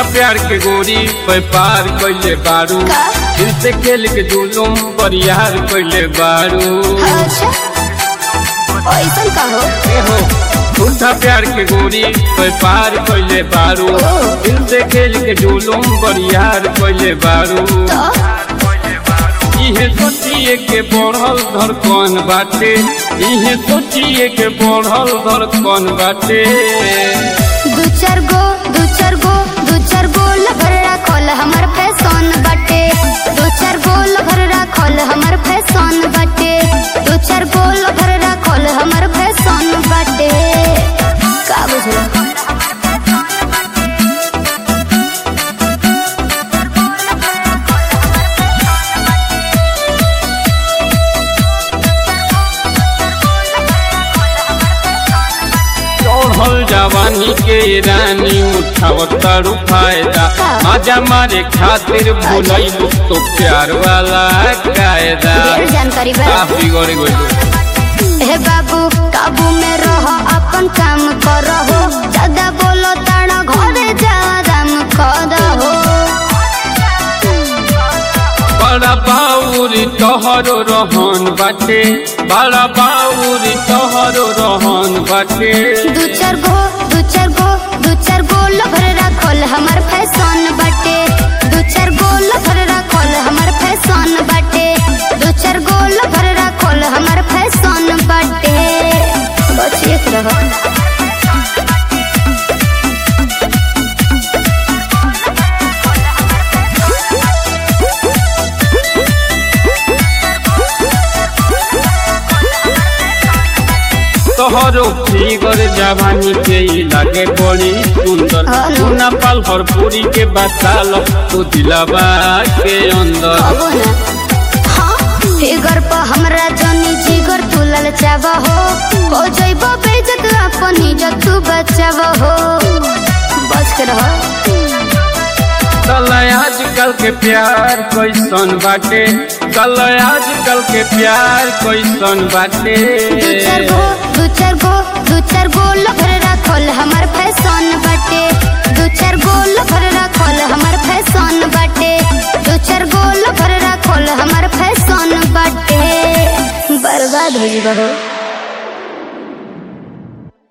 प्यार के गोरी व्यापार कैले बारू, दिल से खेल के जुलूम परिहार कैले बारू। अच्छा ऐसा का हो झूठा प्यार के गोरी व्यापार कैले बारू, दिल से खेल के जुलूम परिहार कैले बारू। इहे सोचिए के बढ़ल धड़कन बाटे, इहे सोचिए के बढ़ल धड़कन बाटे। दू चार गो लभर राखल हमर फैशन बाटे, दू चार गो लभर राखल हमर फैशन बाटे, दू चार गो लभर राखल हमर फैशन बाटे। का बुझलो चढ़ल जवानी के रानी उठावतारू फायदा, मजा मारे खातिर भूलैलू तो प्यार वाला कायदा। जानकारी बा काफी गड़े गइलू हे बाबू काबू में रह, अपन काम करहो, ज्यादा बोलो ताड़ा घरे जा आराम करहो। बड़ा बाउरी तोहरो रहन बाटे, बड़ा बाउरी तोहरो रहन बाटे। दू चार गो लभर राखल हमर फैशन बाटे, दू चार गो लभर राखल हमर फैशन बाटे, दू चार गो लभर राखल हमर फैशन बाटे। बचिए के रहो तोहरो फिगर जवानी के लागे बड़ी सुंदर, सोना पाल भरपूरी के बताल तो दिलवा के अंदर। फिगर पर हमरा जनी जिगर तुलल चाव हो जइबो बेइज्जत अपन इज्जत तू बचाव हो। बच के रहो कल आजकल के प्यार कैसन बाटे, कल आजकल के प्यार कैसन बाटे। दू चार गो लभर राखल हमर फैशन बाटे, दू चार गो लभर राखल हमर फैशन बाटे, दू चार गो लभर राखल हमर फैशन बाटे। बर्बाद हो जीबो।